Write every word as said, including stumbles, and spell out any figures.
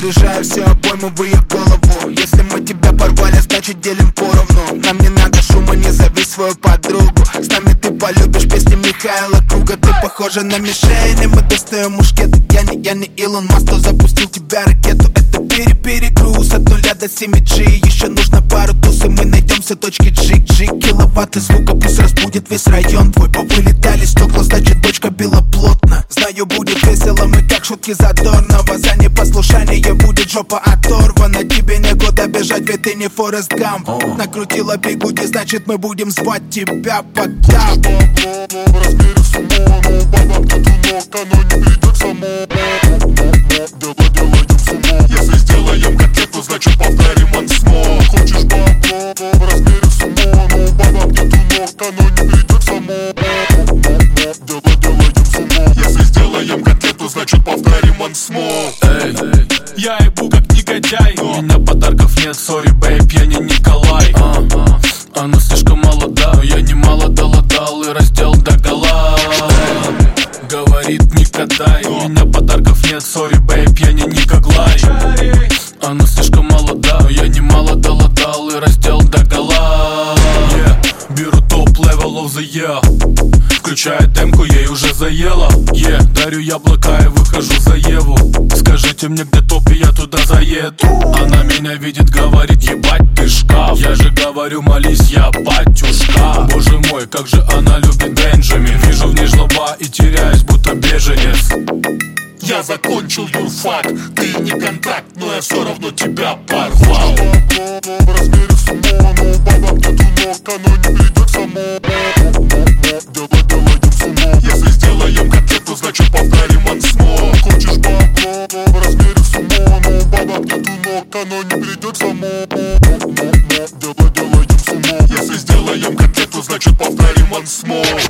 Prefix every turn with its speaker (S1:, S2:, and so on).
S1: разряжаю все обоймы в ее голову. Если мы тебя порвали, значит делим поровну. Нам не надо шума, не зови свою подругу. С нами ты полюбишь песни Михаила Круга. Ты похожа на мишень, и мы достаем мушкеты. Я не, я не Илон Маск, кто запустил тебя ракету. Это пере-перегруз от нуля до семи джи. Еще нужно пару туз, и мы найдем все точки джик-джик. Киловатты звука пусть разбудит весь район твой. Повылетали стекла, значит бочка била плотно. Знаю, будет весело, мы как шутки Задорнова. За непослушание будет жопа оторвана. Тебе некуда бежать, ведь ты не Форест Гамп. Накрутила бигуди, значит мы будем звать тебя под тап.
S2: В размере сумо, но баба где тунок, оно не придет само. Дело делаем сумо. Если сделаем котлету, значит повторим ансмо. Хочешь бабло? В размере сумо, но баба где тунок, оно не придет само. Дело делаем сумо. Если сделаем котлету, значит повторим ансмо.
S3: Эй, я ебу как негодяй. У меня подарков нет, сори, бэйб, я не Николай. а, а. Она слишком молода, я немало доладал и раздел догола. Говорит, не катай. У меня подарков нет, сори, бэйб, я не Никоглай. Она слишком молода, я немало доладал и раздел догола. yeah. Беру топ-левел of the year. Включая демку, ей уже заела. yeah. Дарю яблока и выхожу за Еву. Скажите мне, где топ, и я туда заеду. Она меня видит, говорит, ебать ты шкаф. Я же говорю, молись, я батюшка. Боже мой, как же она любит Бенджамин. Вижу в ней жлоба и теряюсь, будто беженец.
S2: Я закончил юрфак, ты не контракт, но я все равно тебя порвал. В размере сумо, но баба где тунок, оно не придет само. Дело делаем сумо. Если сделаем котлету, значит повторим ансмо. Хочешь бабло? В размере сумо, но баба где тунок, оно не придет само. Дело делаем сумо. Если сделаем котлету, значит повторим ансмо.